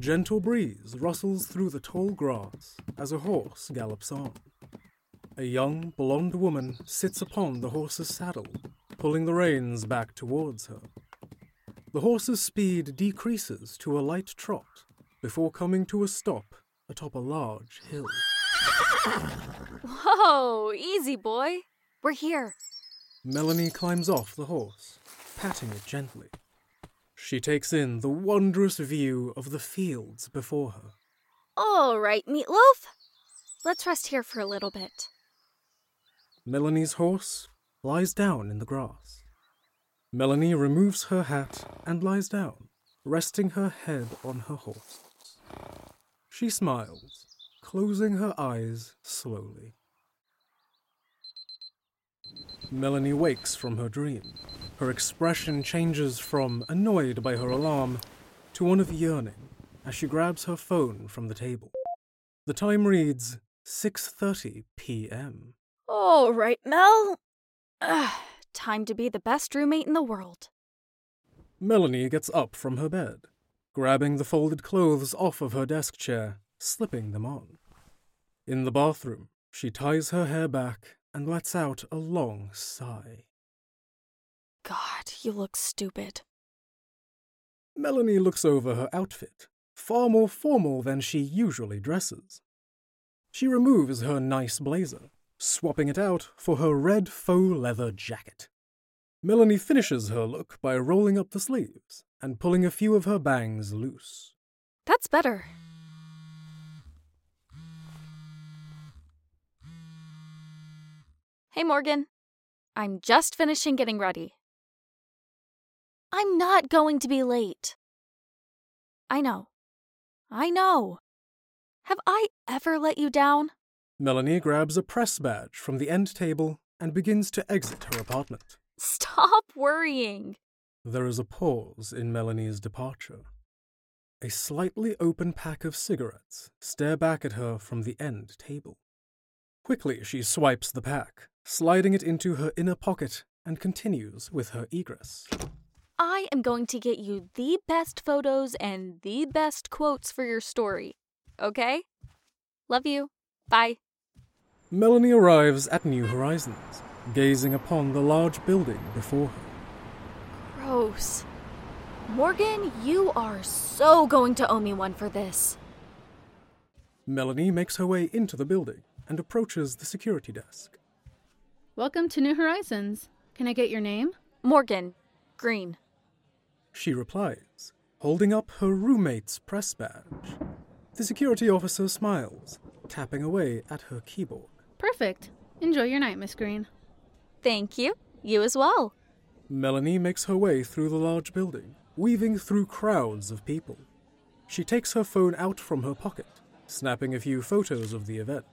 gentle breeze rustles through the tall grass as a horse gallops on. A young, blonde woman sits upon the horse's saddle, pulling the reins back towards her. The horse's speed decreases to a light trot before coming to a stop atop a large hill. Whoa, easy, boy. We're here. Melanie climbs off the horse, patting it gently. She takes in the wondrous view of the fields before her. All right, Meatloaf. Let's rest here for a little bit. Melanie's horse lies down in the grass. Melanie removes her hat and lies down, resting her head on her horse. She smiles, closing her eyes slowly. Melanie wakes from her dream. Her expression changes from annoyed by her alarm to one of yearning as she grabs her phone from the table. The time reads 6:30 p.m. All right, Mel. Time to be the best roommate in the world. Melanie gets up from her bed, grabbing the folded clothes off of her desk chair, slipping them on. In the bathroom, she ties her hair back and lets out a long sigh. God, you look stupid. Melanie looks over her outfit, far more formal than she usually dresses. She removes her nice blazer, swapping it out for her red faux leather jacket. Melanie finishes her look by rolling up the sleeves and pulling a few of her bangs loose. That's better. Hey, Morgan. I'm just finishing getting ready. I'm not going to be late. I know. Have I ever let you down? Melanie grabs a press badge from the end table and begins to exit her apartment. Stop worrying. There is a pause in Melanie's departure. A slightly open pack of cigarettes stare back at her from the end table. Quickly, she swipes the pack, sliding it into her inner pocket, and continues with her egress. I am going to get you the best photos and the best quotes for your story. Okay? Love you. Bye. Melanie arrives at New Horizons, gazing upon the large building before her. Gross. Morgan, you are so going to owe me one for this. Melanie makes her way into the building and approaches the security desk. Welcome to New Horizons. Can I get your name? Morgan. Green. She replies, holding up her roommate's press badge. The security officer smiles, tapping away at her keyboard. Perfect. Enjoy your night, Miss Green. Thank you. You as well. Melanie makes her way through the large building, weaving through crowds of people. She takes her phone out from her pocket, snapping a few photos of the event.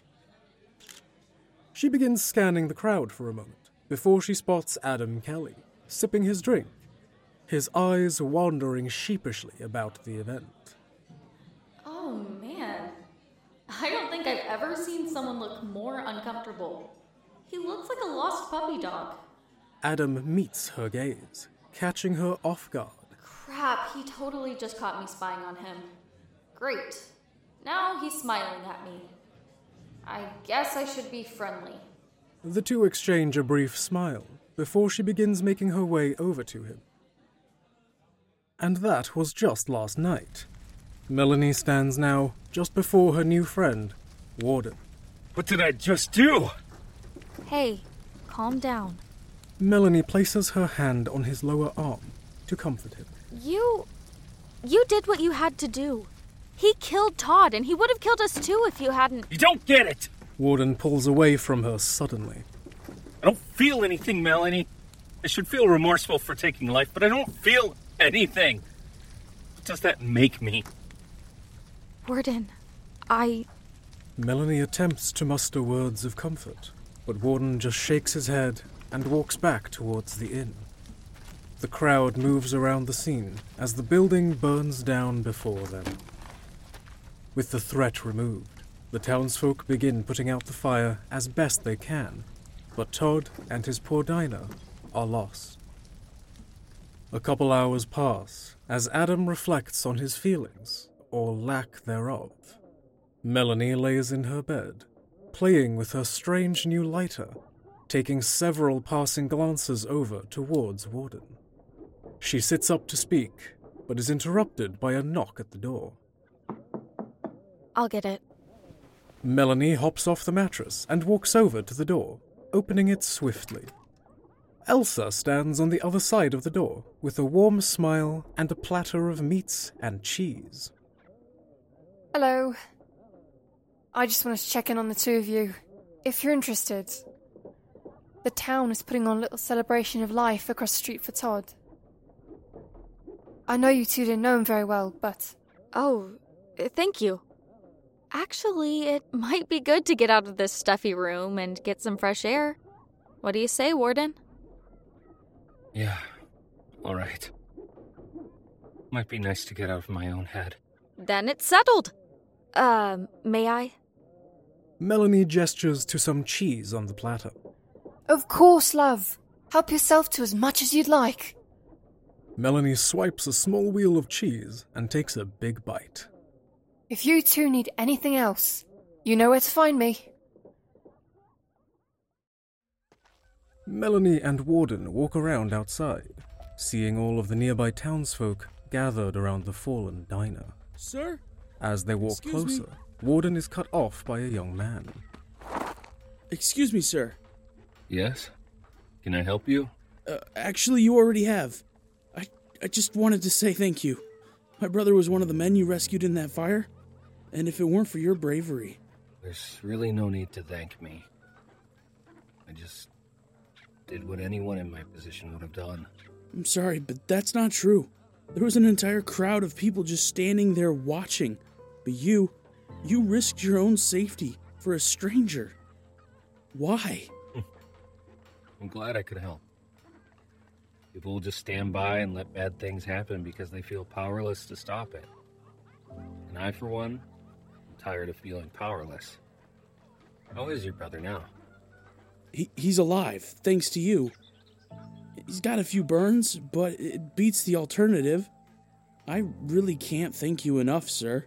She begins scanning the crowd for a moment before she spots Adam Kelly, sipping his drink, his eyes wandering sheepishly about the event. Oh, man. I don't think I've ever seen someone look more uncomfortable. He looks like a lost puppy dog. Adam meets her gaze, catching her off guard. Crap, he totally just caught me spying on him. Great. Now he's smiling at me. I guess I should be friendly. The two exchange a brief smile before she begins making her way over to him. And that was just last night. Melanie stands now just before her new friend, Warden. What did I just do? Hey, calm down. Melanie places her hand on his lower arm to comfort him. You did what you had to do. He killed Todd, and he would have killed us too if you hadn't... You don't get it! Warden pulls away from her suddenly. I don't feel anything, Melanie. I should feel remorseful for taking life, but I don't feel anything. What does that make me? Warden, Melanie attempts to muster words of comfort, but Warden just shakes his head and walks back towards the inn. The crowd moves around the scene as the building burns down before them. With the threat removed, the townsfolk begin putting out the fire as best they can, but Todd and his poor Dinah are lost. A couple hours pass as Adam reflects on his feelings or lack thereof. Melanie lays in her bed, playing with her strange new lighter, taking several passing glances over towards Warden. She sits up to speak, but is interrupted by a knock at the door. I'll get it. Melanie hops off the mattress and walks over to the door, opening it swiftly. Elsa stands on the other side of the door with a warm smile and a platter of meats and cheese. Hello. I just wanted to check in on the two of you. If you're interested, the town is putting on a little celebration of life across the street for Todd. I know you two didn't know him very well, but... Oh, thank you. Actually, it might be good to get out of this stuffy room and get some fresh air. What do you say, Warden? Yeah, all right. Might be nice to get out of my own head. Then it's settled. May I? Melanie gestures to some cheese on the platter. Of course, love. Help yourself to as much as you'd like. Melanie swipes a small wheel of cheese and takes a big bite. If you two need anything else, you know where to find me. Melanie and Warden walk around outside, seeing all of the nearby townsfolk gathered around the fallen diner. Sir? As they walk closer, Warden is cut off by a young man. Excuse me, sir. Yes? Can I help you? Actually, you already have. I just wanted to say thank you. My brother was one of the men you rescued in that fire, and if it weren't for your bravery... There's really no need to thank me. I just did what anyone in my position would have done. I'm sorry, but that's not true. There was an entire crowd of people just standing there watching. But you risked your own safety for a stranger. Why? I'm glad I could help. People will just stand by and let bad things happen because they feel powerless to stop it. And I, for one, am tired of feeling powerless. How is your brother now? He's alive, thanks to you. He's got a few burns, but it beats the alternative. I really can't thank you enough, sir.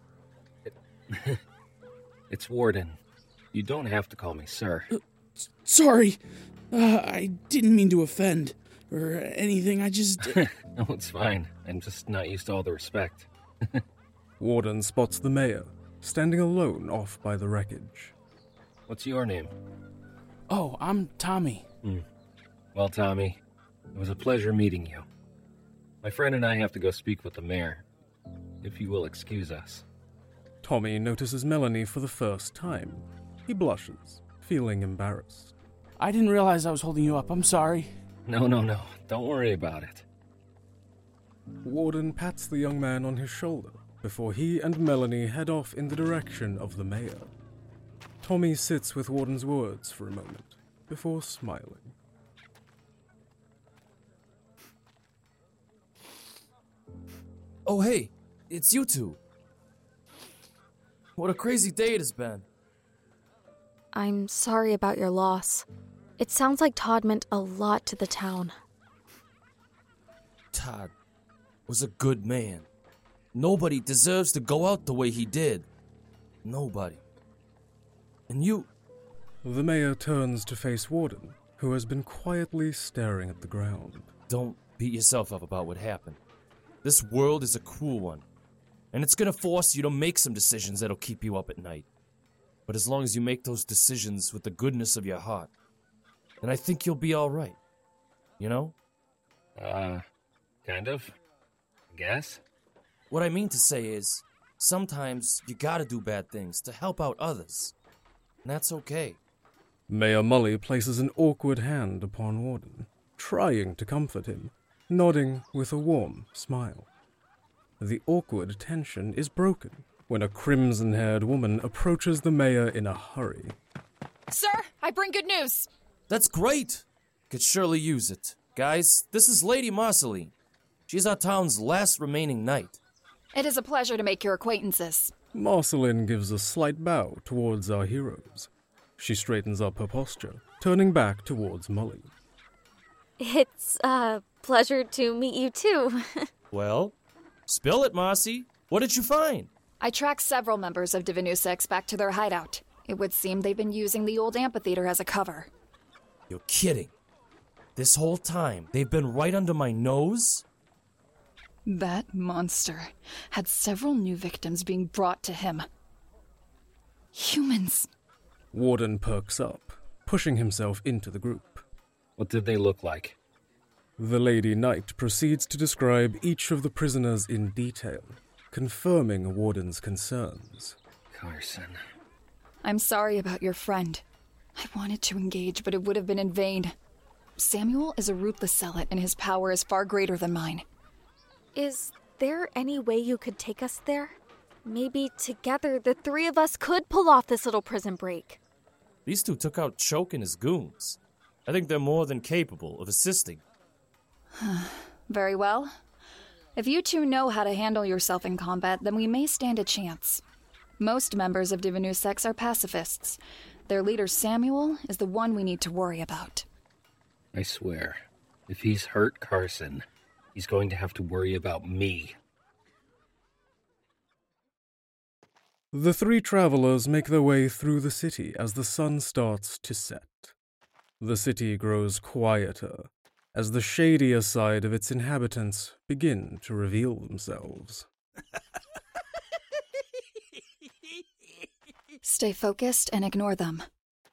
It's Warden. You don't have to call me sir. Sorry. I didn't mean to offend or anything. I just... No, it's fine. I'm just not used to all the respect. Warden spots the mayor, standing alone off by the wreckage. What's your name? Oh, I'm Tommy. Well, Tommy, it was a pleasure meeting you. My friend and I have to go speak with the mayor, if you will excuse us. Tommy notices Melanie for the first time. He blushes, feeling embarrassed. I didn't realize I was holding you up. I'm sorry. No. Don't worry about it. Warden pats the young man on his shoulder before he and Melanie head off in the direction of the mayor. Tommy sits with Warden's words for a moment before smiling. Oh, hey, it's you two. What a crazy day it has been. I'm sorry about your loss. It sounds like Todd meant a lot to the town. Todd was a good man. Nobody deserves to go out the way he did. Nobody. And you... The mayor turns to face Warden, who has been quietly staring at the ground. Don't beat yourself up about what happened. This world is a cruel one, and it's gonna force you to make some decisions that'll keep you up at night. But as long as you make those decisions with the goodness of your heart, then I think you'll be alright. You know? Kind of. I guess. What I mean to say is, sometimes you gotta do bad things to help out others. And that's okay. Mayor Mully places an awkward hand upon Warden, trying to comfort him, nodding with a warm smile. The awkward tension is broken when a crimson-haired woman approaches the mayor in a hurry. Sir, I bring good news. That's great. Could surely use it. Guys, this is Lady Marceline. She's our town's last remaining knight. It is a pleasure to make your acquaintances. Marceline gives a slight bow towards our heroes. She straightens up her posture, turning back towards Mully. It's a pleasure to meet you too. Well, spill it, Marcy. What did you find? I tracked several members of Divinusex back to their hideout. It would seem they've been using the old amphitheater as a cover. You're kidding. This whole time, they've been right under my nose? That monster had several new victims being brought to him. Humans. Warden perks up, pushing himself into the group. What did they look like? The Lady Knight proceeds to describe each of the prisoners in detail, confirming Warden's concerns. Carson. I'm sorry about your friend. I wanted to engage, but it would have been in vain. Samuel is a ruthless zealot, and his power is far greater than mine. Is there any way you could take us there? Maybe together the three of us could pull off this little prison break. These two took out Choke and his goons. I think they're more than capable of assisting. Very well. If you two know how to handle yourself in combat, then we may stand a chance. Most members of Divinusex are pacifists. Their leader Samuel is the one we need to worry about. I swear, if he's hurt Carson, he's going to have to worry about me. The three travelers make their way through the city as the sun starts to set. The city grows quieter as the shadier side of its inhabitants begin to reveal themselves. Stay focused and ignore them.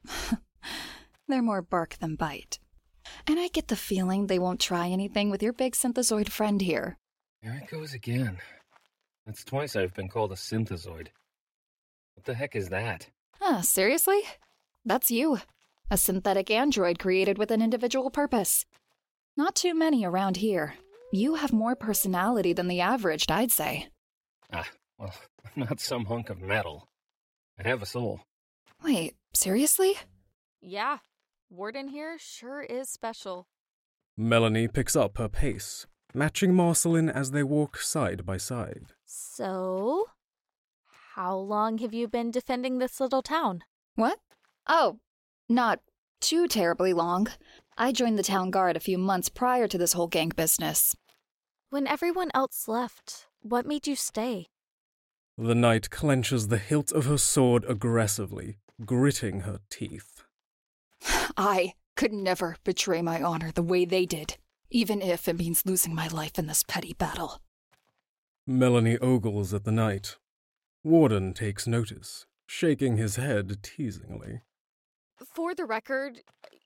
They're more bark than bite. And I get the feeling they won't try anything with your big synthezoid friend here. There it goes again. That's twice I've been called a synthezoid. What the heck is that? Seriously? That's you. A synthetic android created with an individual purpose. Not too many around here. You have more personality than the average, I'd say. Well, I'm not some hunk of metal. I have a soul. Wait, seriously? Yeah, Warden here sure is special. Melanie picks up her pace, matching Marceline as they walk side by side. So, how long have you been defending this little town? What? Oh, not too terribly long. I joined the town guard a few months prior to this whole gang business. When everyone else left, what made you stay? The knight clenches the hilt of her sword aggressively, gritting her teeth. I could never betray my honor the way they did, even if it means losing my life in this petty battle. Melanie ogles at the knight. Warden takes notice, shaking his head teasingly. For the record,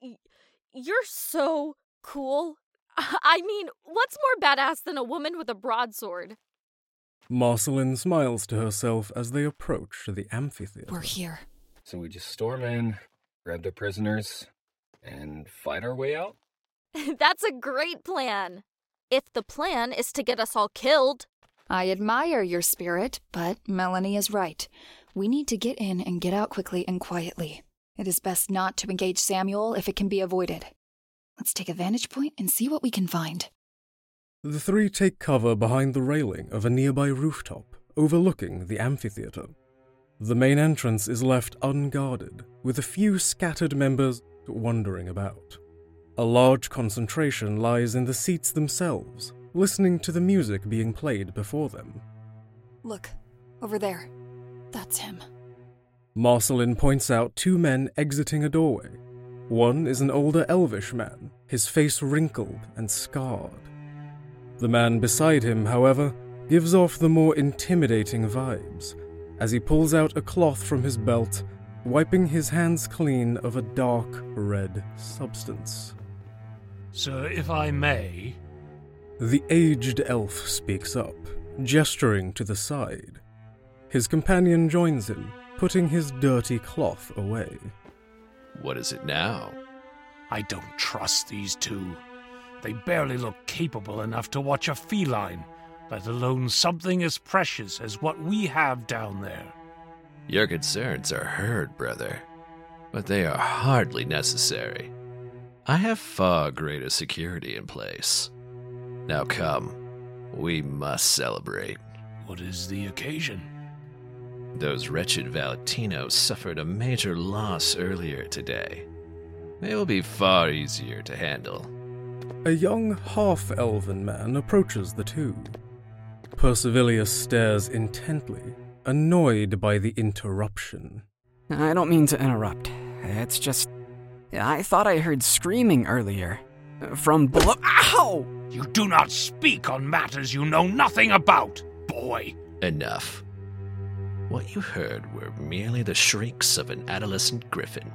you're so cool. I mean, what's more badass than a woman with a broadsword? Marceline smiles to herself as they approach the amphitheater. We're here. So we just storm in, grab the prisoners, and fight our way out? That's a great plan. If the plan is to get us all killed. I admire your spirit, but Melanie is right. We need to get in and get out quickly and quietly. It is best not to engage Samuel if it can be avoided. Let's take a vantage point and see what we can find. The three take cover behind the railing of a nearby rooftop, overlooking the amphitheater. The main entrance is left unguarded, with a few scattered members wandering about. A large concentration lies in the seats themselves, listening to the music being played before them. Look, over there. That's him. Marceline points out two men exiting a doorway. One is an older elvish man, his face wrinkled and scarred. The man beside him, however, gives off the more intimidating vibes, as he pulls out a cloth from his belt, wiping his hands clean of a dark red substance. Sir, if I may... The aged elf speaks up, gesturing to the side. His companion joins him, putting his dirty cloth away. What is it now? I don't trust these two. They barely look capable enough to watch a feline, let alone something as precious as what we have down there. Your concerns are heard, brother, but they are hardly necessary. I have far greater security in place. Now come, we must celebrate. What is the occasion? Those wretched Valentinos suffered a major loss earlier today. They will be far easier to handle. A young half-elven man approaches the two. Persivilius stares intently, annoyed by the interruption. I don't mean to interrupt. It's just... I thought I heard screaming earlier. From below... Ow! You do not speak on matters you know nothing about, boy. Enough. What you heard were merely the shrieks of an adolescent griffin.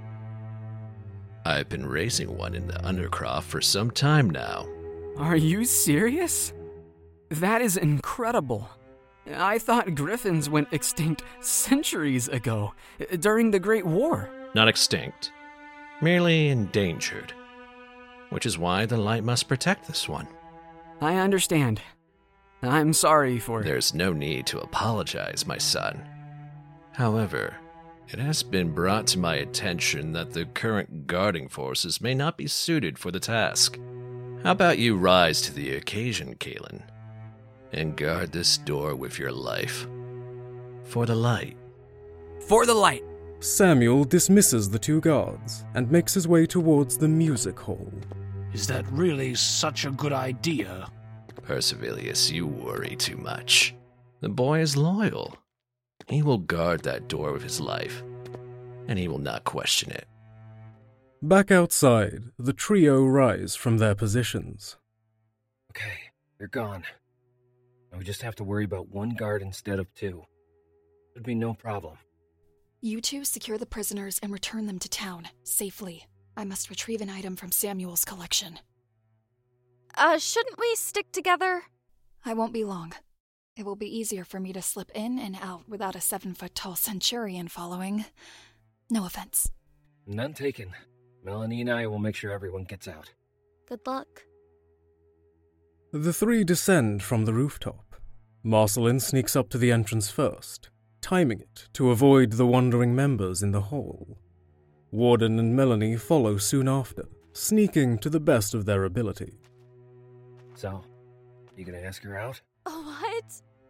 I've been raising one in the Undercroft for some time now. Are you serious? That is incredible. I thought griffins went extinct centuries ago, during the Great War. Not extinct, merely endangered. Which is why the light must protect this one. I understand. I'm sorry for... There's no need to apologize, my son. However, it has been brought to my attention that the current guarding forces may not be suited for the task. How about you rise to the occasion, Kalen, and guard this door with your life. For the light. For the light! Samuel dismisses the two guards and makes his way towards the music hall. Is that really such a good idea? Persivilius, you worry too much. The boy is loyal. He will guard that door with his life, and he will not question it. Back outside, the trio rise from their positions. Okay, they're gone. Now we just have to worry about one guard instead of two. Should be no problem. You two secure the prisoners and return them to town, safely. I must retrieve an item from Samuel's collection. Shouldn't we stick together? I won't be long. It will be easier for me to slip in and out without a 7-foot-tall centurion following. No offense. None taken. Melanie and I will make sure everyone gets out. Good luck. The three descend from the rooftop. Marcelin sneaks up to the entrance first, timing it to avoid the wandering members in the hall. Warden and Melanie follow soon after, sneaking to the best of their ability. So, you gonna ask her out? What?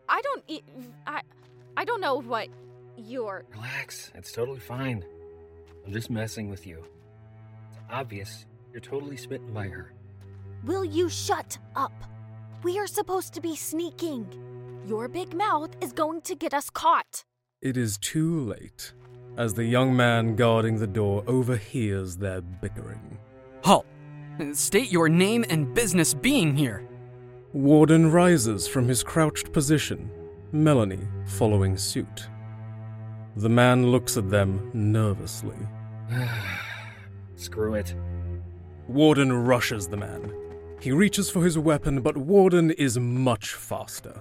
I don't know what you're... Relax, it's totally fine. I'm just messing with you. It's obvious you're totally smitten by her. Will you shut up? We are supposed to be sneaking. Your big mouth is going to get us caught. It is too late, as the young man guarding the door overhears their bickering. Halt! State your name and business being here. Warden rises from his crouched position, Melanie following suit. The man looks at them nervously. Screw it. Warden rushes the man. He reaches for his weapon, but Warden is much faster.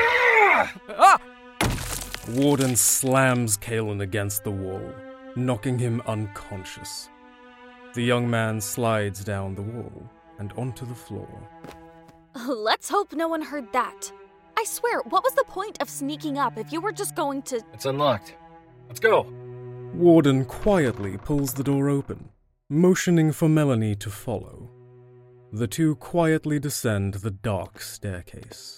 Warden slams Kalen against the wall, knocking him unconscious. The young man slides down the wall and onto the floor. Let's hope no one heard that. I swear, what was the point of sneaking up if you were just going to... It's unlocked. Let's go. Warden quietly pulls the door open, motioning for Melanie to follow. The two quietly descend the dark staircase.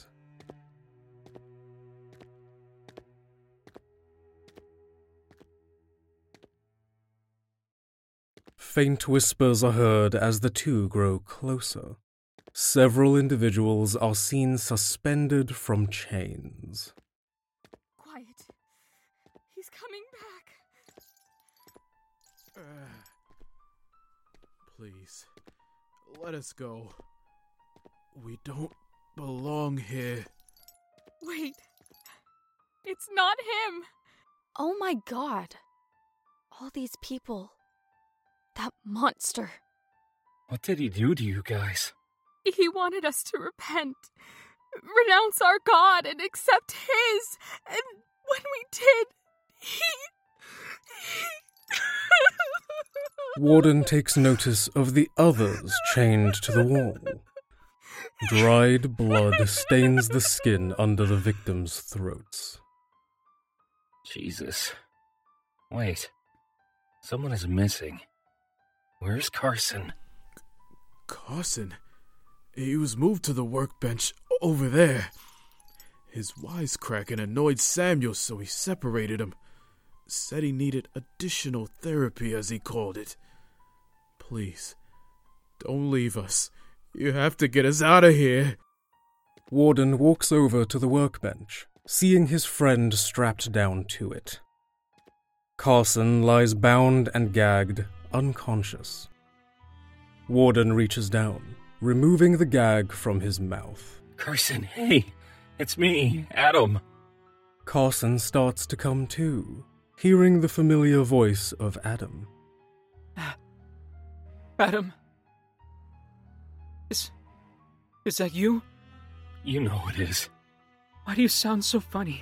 Faint whispers are heard as the two grow closer. Several individuals are seen suspended from chains. Quiet. He's coming back. Please, let us go. We don't belong here. Wait. It's not him. Oh my god. All these people. That monster. What did he do to you guys? He wanted us to repent, renounce our God, and accept his. And when we did, he... Warden takes notice of the others chained to the wall. Dried blood stains the skin under the victims' throats. Jesus. Wait. Someone is missing. Where's Carson? Carson? He was moved to the workbench over there. His wisecracking annoyed Samuel, so he separated him. Said he needed additional therapy, as he called it. Please, don't leave us. You have to get us out of here. Warden walks over to the workbench, seeing his friend strapped down to it. Carson lies bound and gagged, unconscious. Warden reaches down, removing the gag from his mouth. Carson, hey, it's me, Adam. Carson starts to come to, hearing the familiar voice of Adam. Adam? Is that you? You know it is. Why do you sound so funny?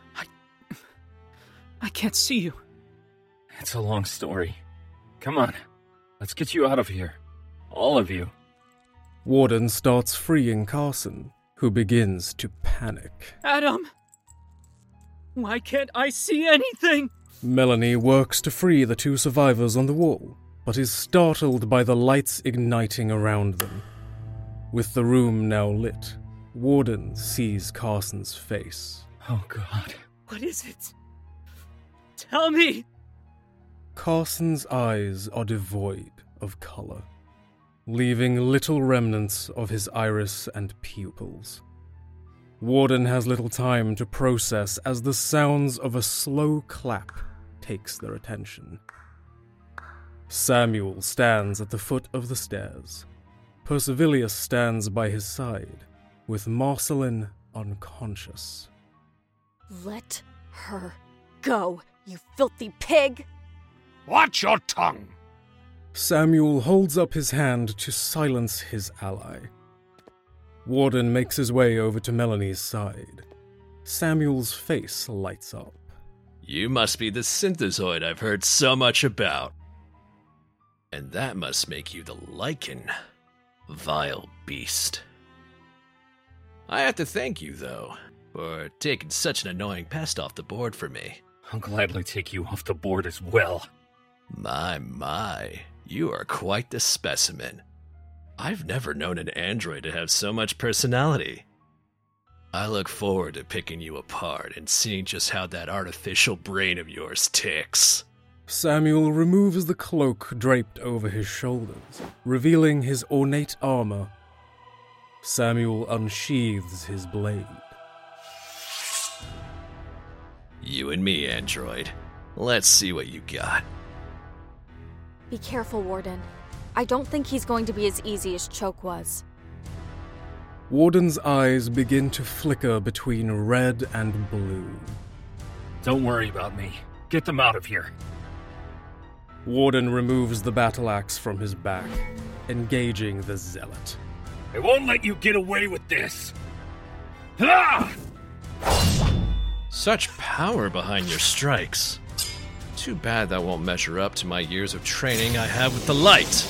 I can't see you. It's a long story. Come on, let's get you out of here. All of you. Warden starts freeing Carson, who begins to panic. Adam! Why can't I see anything? Melanie works to free the two survivors on the wall, but is startled by the lights igniting around them. With the room now lit, Warden sees Carson's face. Oh, God. What is it? Tell me! Carson's eyes are devoid of color, leaving little remnants of his iris and pupils. Warden has little time to process as the sounds of a slow clap takes their attention. Samuel stands at the foot of the stairs. Percivilius stands by his side, with Marceline unconscious. Let her go, you filthy pig! Watch your tongue! Samuel holds up his hand to silence his ally. Warden makes his way over to Melanie's side. Samuel's face lights up. You must be the synthezoid I've heard so much about. And that must make you the Lycan. Vile beast. I have to thank you, though, for taking such an annoying pest off the board for me. I'll gladly take you off the board as well. My, you are quite the specimen. I've never known an android to have so much personality. I look forward to picking you apart and seeing just how that artificial brain of yours ticks. Samuel removes the cloak draped over his shoulders, revealing his ornate armor. Samuel unsheathes his blade. You and me, android. Let's see what you got. Be careful, Warden. I don't think he's going to be as easy as Choke was. Warden's eyes begin to flicker between red and blue. Don't worry about me. Get them out of here. Warden removes the battle axe from his back, engaging the zealot. I won't let you get away with this! Ah! Such power behind your strikes. Too bad that won't measure up to my years of training I have with the light.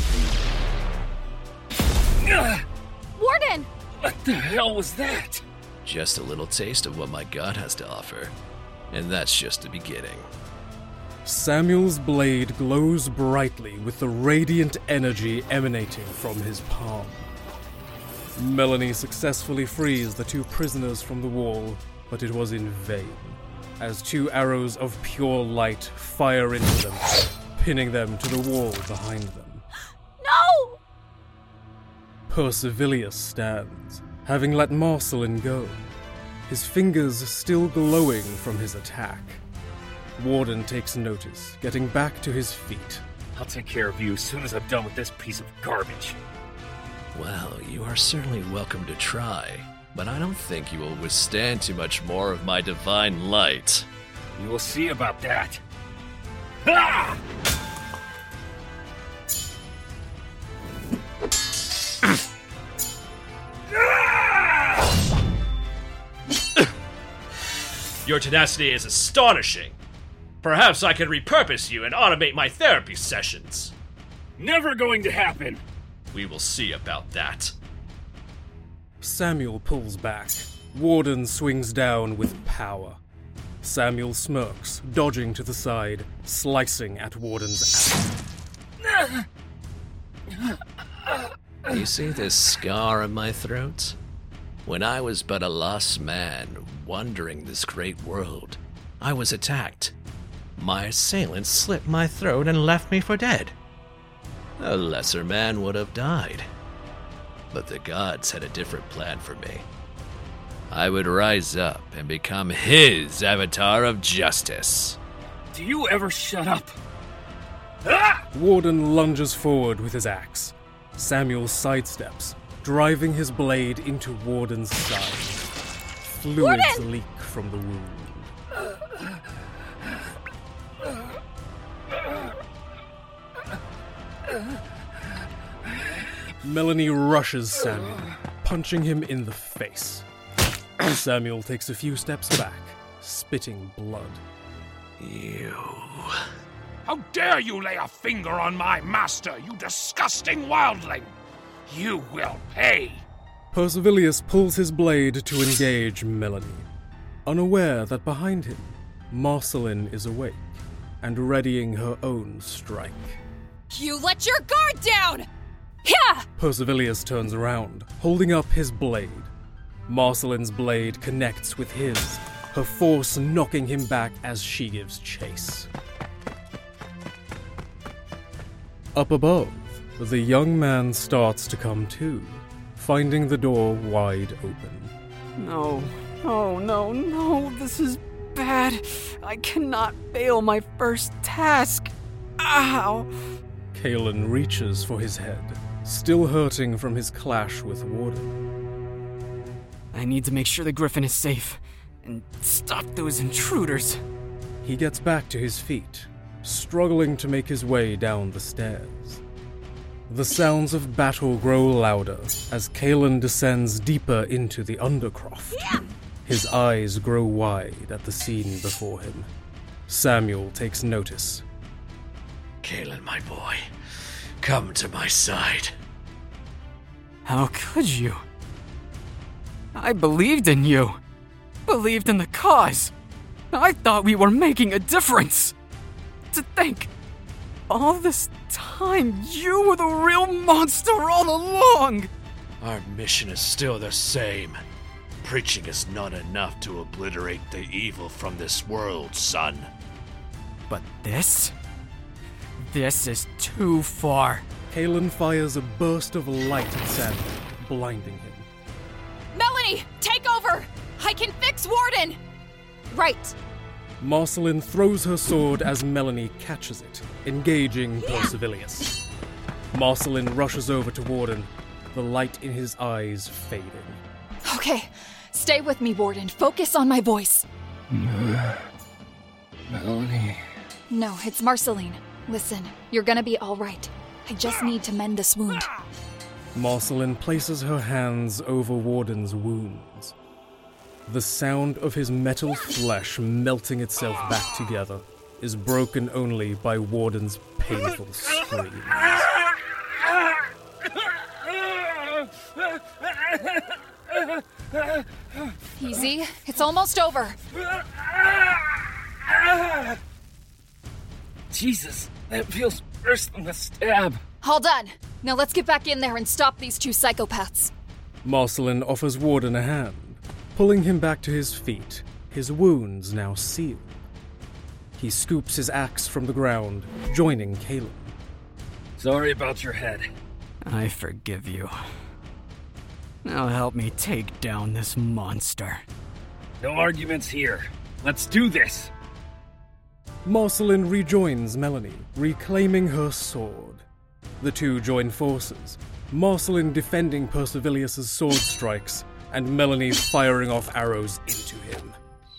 Warden! What the hell was that? Just a little taste of what my god has to offer. And that's just the beginning. Samuel's blade glows brightly with the radiant energy emanating from his palm. Melanie successfully frees the two prisoners from the wall, but it was in vain, as two arrows of pure light fire into them, pinning them to the wall behind them. No! Percivilius stands, having let Marceline go, his fingers still glowing from his attack. Warden takes notice, getting back to his feet. I'll take care of you as soon as I'm done with this piece of garbage. Well, you are certainly welcome to try, but I don't think you will withstand too much more of my divine light. We will see about that. Ah! Your tenacity is astonishing. Perhaps I could repurpose you and automate my therapy sessions. Never going to happen. We will see about that. Samuel pulls back. Warden swings down with power. Samuel smirks, dodging to the side, slicing at Warden's axe. You see this scar on my throat? When I was but a lost man, wandering this great world, I was attacked. My assailant slit my throat and left me for dead. A lesser man would have died. But the gods had a different plan for me. I would rise up and become his avatar of justice. Do you ever shut up? Warden lunges forward with his axe. Samuel sidesteps, driving his blade into Warden's side. Fluids leak from the wound. Melanie rushes Samuel, punching him in the face. Samuel takes a few steps back, spitting blood. You... How dare you lay a finger on my master, you disgusting wildling! You will pay! Percivilius pulls his blade to engage Melanie, unaware that behind him, Marceline is awake and readying her own strike. You let your guard down! Yeah! Percivilius turns around, holding up his blade. Marceline's blade connects with his, her force knocking him back as she gives chase. Up above, the young man starts to come to, finding the door wide open. No, this is bad. I cannot fail my first task. Ow! Kalen reaches for his head, still hurting from his clash with Warden. I need to make sure the Griffin is safe and stop those intruders. He gets back to his feet, struggling to make his way down the stairs. The sounds of battle grow louder as Kalen descends deeper into the undercroft. His eyes grow wide at the scene before him. Samuel takes notice. Kalen, my boy, come to my side. How could you? I believed in you. Believed in the cause. I thought we were making a difference. To think, all this time, you were the real monster all along! Our mission is still the same. Preaching is not enough to obliterate the evil from this world, son. But this? This is too far. Kalen fires a burst of light at Samuel, blinding him. Melanie, take over! I can fix Warden! Right. Marceline throws her sword as Melanie catches it, engaging Percivilius. Marceline rushes over to Warden, the light in his eyes fading. Okay, stay with me, Warden. Focus on my voice. Melanie. No, it's Marceline. Listen, you're gonna be all right. I just need to mend this wound. Marceline places her hands over Warden's wounds. The sound of his metal flesh melting itself back together is broken only by Warden's painful screams. Easy, it's almost over. Jesus, that feels worse than the stab. All done. Now let's get back in there and stop these two psychopaths. Marceline offers Warden a hand, pulling him back to his feet, his wounds now sealed. He scoops his axe from the ground, joining Kalen. Sorry about your head. I forgive you. Now help me take down this monster. No arguments here. Let's do this. Marceline rejoins Melanie, reclaiming her sword. The two join forces, Marceline defending Percivilius' sword strikes, and Melanie firing off arrows into him.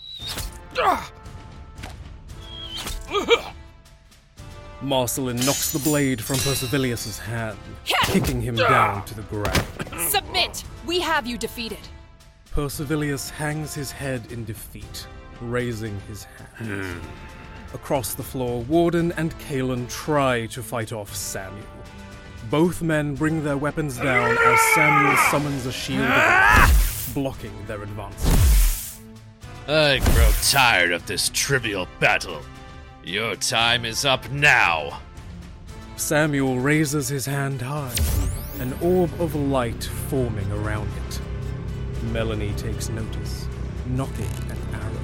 Marceline knocks the blade from Percivilius' hand, kicking him down to the ground. Submit! We have you defeated. Percivilius hangs his head in defeat, raising his hands. Across the floor, Warden and Kalen try to fight off Samuel. Both men bring their weapons down as Samuel summons a shield of light, blocking their advance. I grow tired of this trivial battle. Your time is up now. Samuel raises his hand high, an orb of light forming around it. Melanie takes notice, knocking an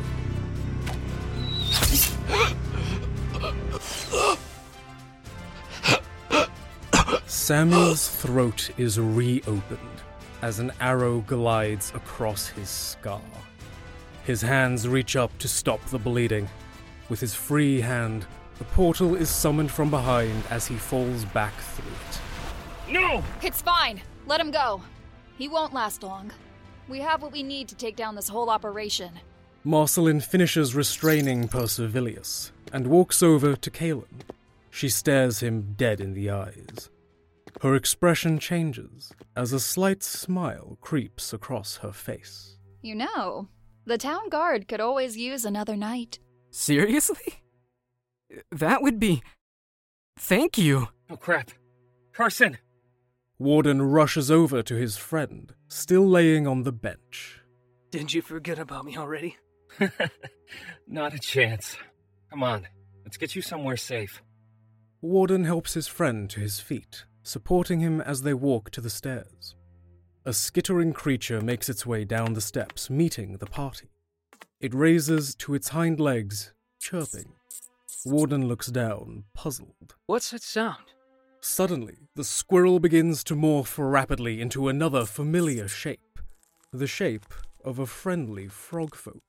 arrow. Samuel's throat is reopened, as an arrow glides across his scar. His hands reach up to stop the bleeding. With his free hand, the portal is summoned from behind as he falls back through it. No! It's fine. Let him go. He won't last long. We have what we need to take down this whole operation. Marceline finishes restraining Percivilius and walks over to Kaelin. She stares him dead in the eyes. Her expression changes as a slight smile creeps across her face. You know, the town guard could always use another night. Seriously? That would be... Thank you. Oh, crap. Carson! Warden rushes over to his friend, still laying on the bench. Didn't you forget about me already? Not a chance. Come on, let's get you somewhere safe. Warden helps his friend to his feet, supporting him as they walk to the stairs. A skittering creature makes its way down the steps, meeting the party. It raises to its hind legs, chirping. Warden looks down, puzzled. What's that sound? Suddenly, the squirrel begins to morph rapidly into another familiar shape. The shape of a friendly frogfolk.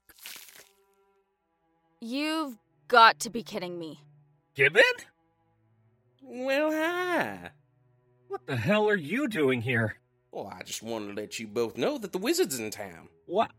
You've got to be kidding me. Gibbon? Well, hi. What the hell are you doing here? Well, I just wanted to let you both know that the wizard's in town. What?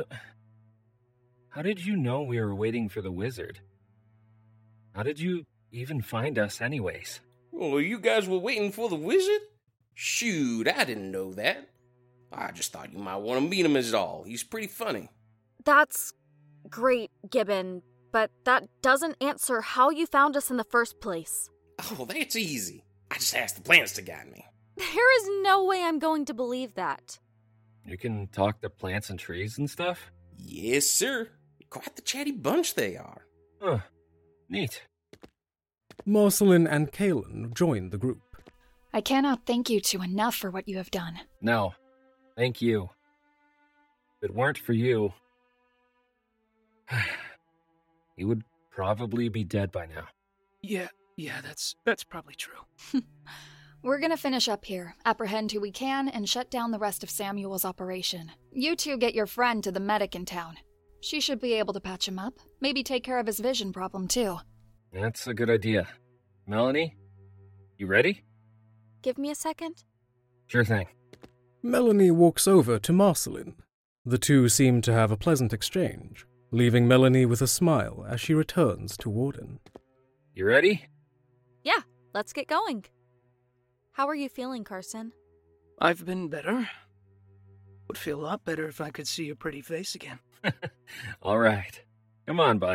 How did you know we were waiting for the wizard? How did you even find us anyways? Well, you guys were waiting for the wizard? Shoot, I didn't know that. I just thought you might want to meet him as all. He's pretty funny. That's great, Gibbon, but that doesn't answer how you found us in the first place. Oh, that's easy. I just asked the plants to guide me. There is no way I'm going to believe that. You can talk to plants and trees and stuff? Yes, sir. Quite the chatty bunch they are. Huh. Neat. Marceline and Kaelin join the group. I cannot thank you two enough for what you have done. No, thank you. If it weren't for you, he would probably be dead by now. Yeah, that's probably true. We're gonna finish up here, apprehend who we can, and shut down the rest of Samuel's operation. You two get your friend to the medic in town. She should be able to patch him up, maybe take care of his vision problem too. That's a good idea. Melanie, you ready? Give me a second. Sure thing. Melanie walks over to Marceline. The two seem to have a pleasant exchange, leaving Melanie with a smile as she returns to Warden. You ready? Yeah, let's get going. How are you feeling, Carson? I've been better. Would feel a lot better if I could see your pretty face again. All right. Come on, bud.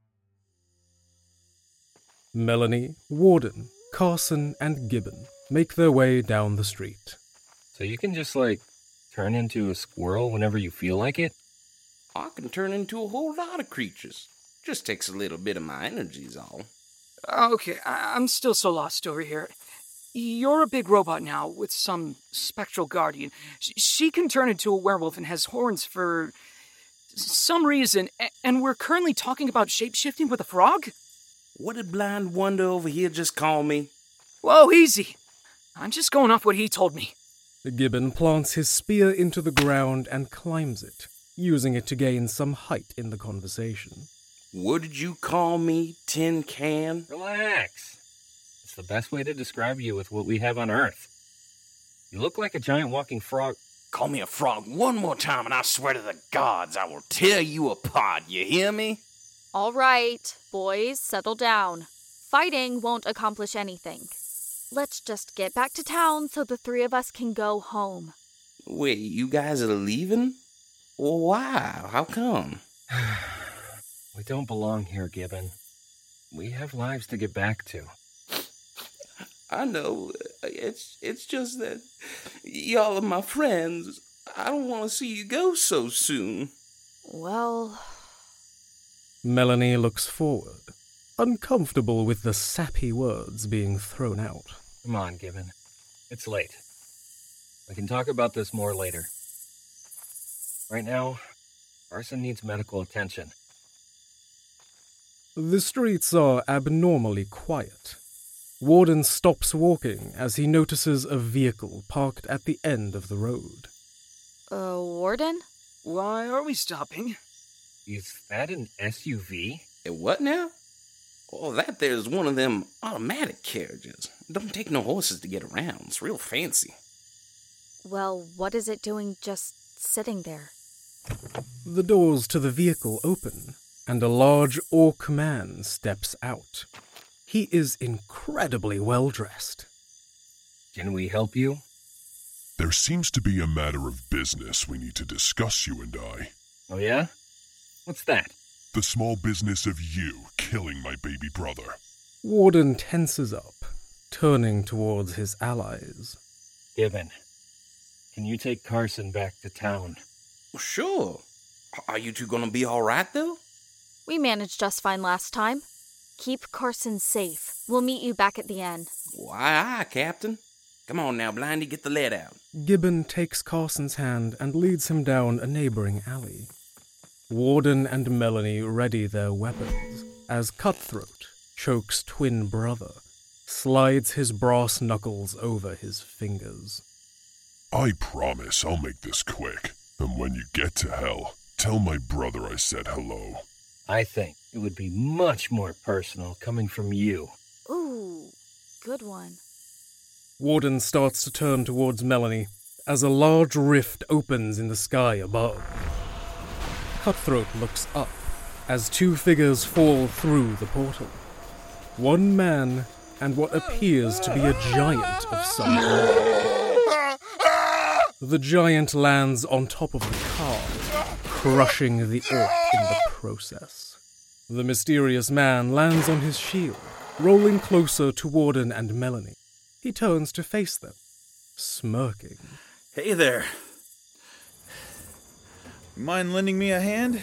Melanie, Warden, Carson, and Gibbon make their way down the street. So you can just, turn into a squirrel whenever you feel like it? I can turn into a whole lot of creatures. Just takes a little bit of my energy's all. Okay, I'm still so lost over here. You're a big robot now with some spectral guardian. She can turn into a werewolf and has horns for some reason, and we're currently talking about shape-shifting with a frog? What did Blind Wonder over here just call me? Whoa, easy. I'm just going off what he told me. Gibbon plants his spear into the ground and climbs it, using it to gain some height in the conversation. What did you call me, Tin Can? Relax. It's the best way to describe you with what we have on Earth. You look like a giant walking frog. Call me a frog one more time and I swear to the gods I will tear you apart, you hear me? All right, boys, settle down. Fighting won't accomplish anything. Let's just get back to town so the three of us can go home. Wait, you guys are leaving? Well, why? How come? We don't belong here, Gibbon. We have lives to get back to. I know. It's just that y'all are my friends. I don't want to see you go so soon. Well... Melanie looks forward, uncomfortable with the sappy words being thrown out. Come on, Gibbon. It's late. We can talk about this more later. Right now, Carson needs medical attention. The streets are abnormally quiet. Warden stops walking as he notices a vehicle parked at the end of the road. Warden? Why are we stopping? Is that an SUV? What now? Oh, that there's one of them automatic carriages. Don't take no horses to get around. It's real fancy. Well, what is it doing just sitting there? The doors to the vehicle open, and a large orc man steps out. He is incredibly well-dressed. Can we help you? There seems to be a matter of business we need to discuss, you and I. Oh yeah? What's that? The small business of you killing my baby brother. Warden tenses up, turning towards his allies. Gibbon, can you take Carson back to town? Well, sure. Are you two gonna be alright, though? We managed just fine last time. Keep Carson safe. We'll meet you back at the inn. Why, Captain. Come on now, Blindy, get the lead out. Gibbon takes Carson's hand and leads him down a neighboring alley. Warden and Melanie ready their weapons as Cutthroat chokes twin brother, slides his brass knuckles over his fingers. I promise I'll make this quick, and when you get to hell, tell my brother I said hello. I think it would be much more personal coming from you. Ooh, good one. Warden starts to turn towards Melanie as a large rift opens in the sky above. Cutthroat looks up as two figures fall through the portal. One man and what appears to be a giant of some kind. The giant lands on top of the car, crushing the orc in the process. The mysterious man lands on his shield, rolling closer to Warden and Melanie. He turns to face them, smirking. Hey there. Mind lending me a hand?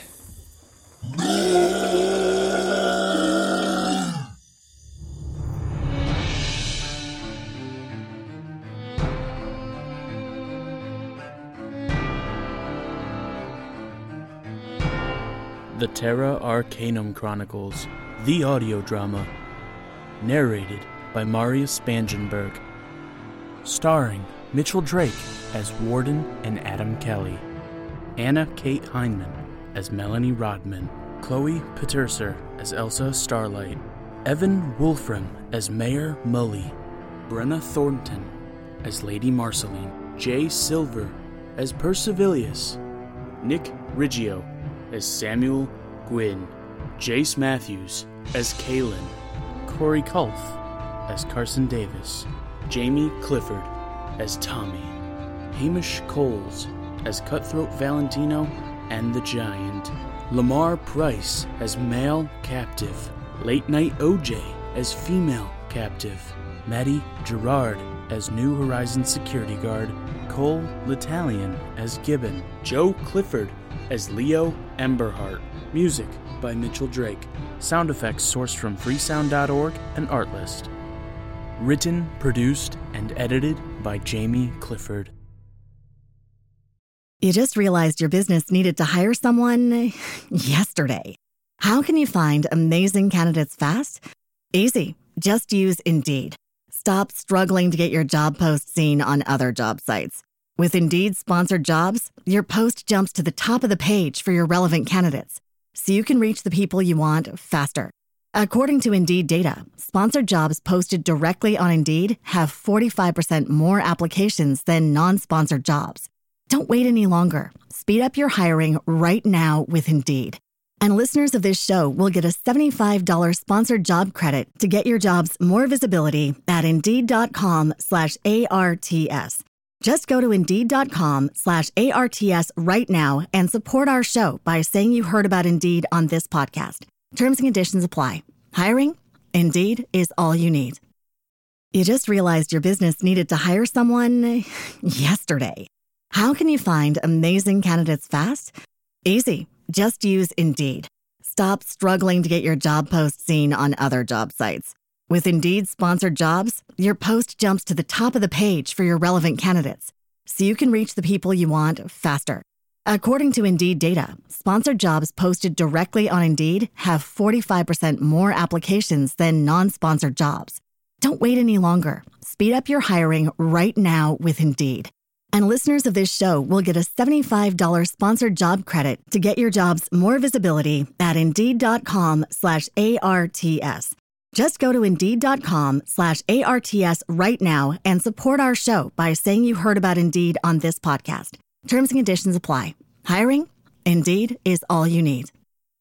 The Terra Arcanum Chronicles, the audio drama, narrated by Marius Spangenberg, starring Mitchell Drake as Warden and Adam Kelly, Anna Kate Heineman as Melanie Rodman, Chloe Peterser as Elsa Starlight, Evan Wolfram as Mayor Mully, Brenna Thornton as Lady Marceline, Jay Silver as Persivilius, Nick Riggio as Samuel Gwynn, Jace Matthews as Kalen, Corey Kulf as Carson Davis, Jamie Clifford as Tommy, Hamish Coles as Cutthroat Valentino and the Giant, Lamar Price as male captive, Late Night OJ as female captive, Maddie Gerard as New Horizons security guard, Cole L'Italian as Gibbon, Joe Clifford as Leo Emberhart. Music by Mitchell Drake. Sound effects sourced from freesound.org and Artlist. Written, produced, and edited by Jamie Clifford. You just realized your business needed to hire someone yesterday. How can you find amazing candidates fast? Easy. Just use Indeed. Stop struggling to get your job post seen on other job sites. With Indeed sponsored jobs, your post jumps to the top of the page for your relevant candidates, so you can reach the people you want faster. According to Indeed data, sponsored jobs posted directly on Indeed have 45% more applications than non-sponsored jobs. Don't wait any longer. Speed up your hiring right now with Indeed. And listeners of this show will get a $75 sponsored job credit to get your jobs more visibility at Indeed.com/ARTS. Just go to Indeed.com/ARTS right now and support our show by saying you heard about Indeed on this podcast. Terms and conditions apply. Hiring? Indeed is all you need. You just realized your business needed to hire someone yesterday. How can you find amazing candidates fast? Easy. Just use Indeed. Stop struggling to get your job post seen on other job sites. With Indeed sponsored jobs, your post jumps to the top of the page for your relevant candidates, so you can reach the people you want faster. According to Indeed data, sponsored jobs posted directly on Indeed have 45% more applications than non-sponsored jobs. Don't wait any longer. Speed up your hiring right now with Indeed. And listeners of this show will get a $75 sponsored job credit to get your jobs more visibility at Indeed.com/ARTS. Just go to Indeed.com/ARTS right now and support our show by saying you heard about Indeed on this podcast. Terms and conditions apply. Hiring? Indeed is all you need.